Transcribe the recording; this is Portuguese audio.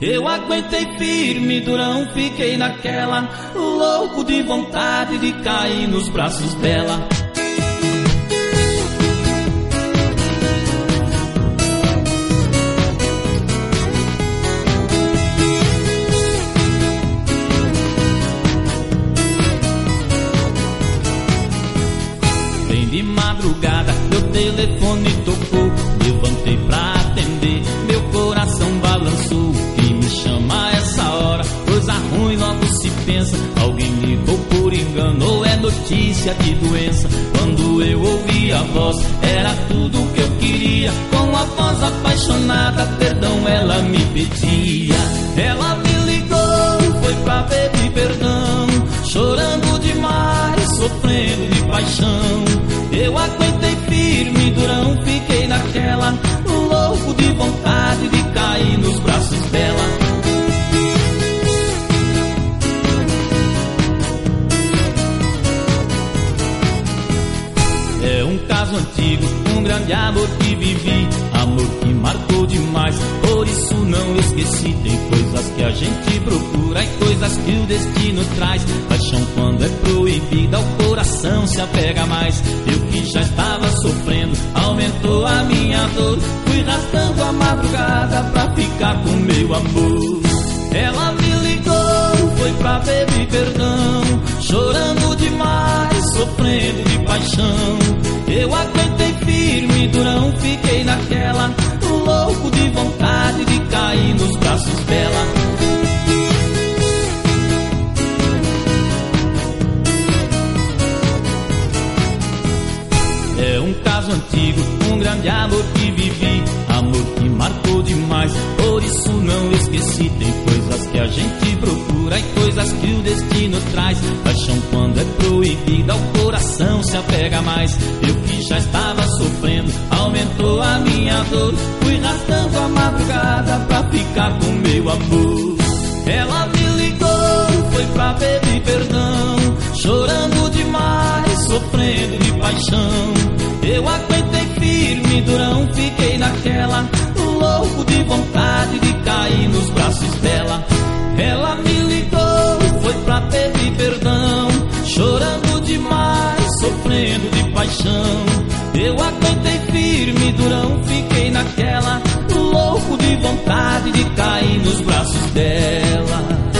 Eu aguentei firme, durão, fiquei naquela, louco de vontade de cair nos braços dela. Bem de madrugada, meu telefone tocou, levantei pra atender, meu coração balançou. Quem me chama a essa hora? Coisa ruim logo se pensa, alguém ligou por engano ou é notícia de doença. Quando eu ouvi a voz, era tudo o que eu queria, com a voz apaixonada, perdão ela me pedia. Ela me ligou, foi pra pedir perdão, chorando demais, sofrendo de paixão. Eu aguentei firme, durão, fiquei naquela, louco de vontade de cair nos braços dela. É um caso antigo, um grande amor que vivi, amor que marcou demais, por isso não esqueci. Tem coisas que a gente procura e coisas que o destino traz. Paixão quando é proibida, o coração se apega mais. Eu que já estava sofrendo, aumentou a minha dor, fui rasgando a madrugada pra ficar com meu amor. Ela me ligou, foi pra pedir perdão, chorando demais, sofrendo de paixão. Eu aguentei firme, durão, fiquei naquela, louco de vontade de cair nos braços dela. É um caso antigo, um grande amor que vivi, amor que marcou demais, por isso não esqueci. Tem coisas que a gente procura e coisas que o destino traz. Paixão quando é proibida, o coração se apega mais. Eu que já estava sofrendo, aumentou a minha dor, fui rasgando a madrugada pra ficar com meu amor. Ela me ligou, foi pra pedir perdão, chorando demais, sofrendo de paixão. Eu aguentei firme, durão, fiquei naquela, louco de vontade de cair nos braços dela. Ela me ligou, foi pra pedir perdão, chorando demais, sofrendo de paixão. Eu aguentei firme, durão, fiquei naquela, louco de vontade de cair nos braços dela.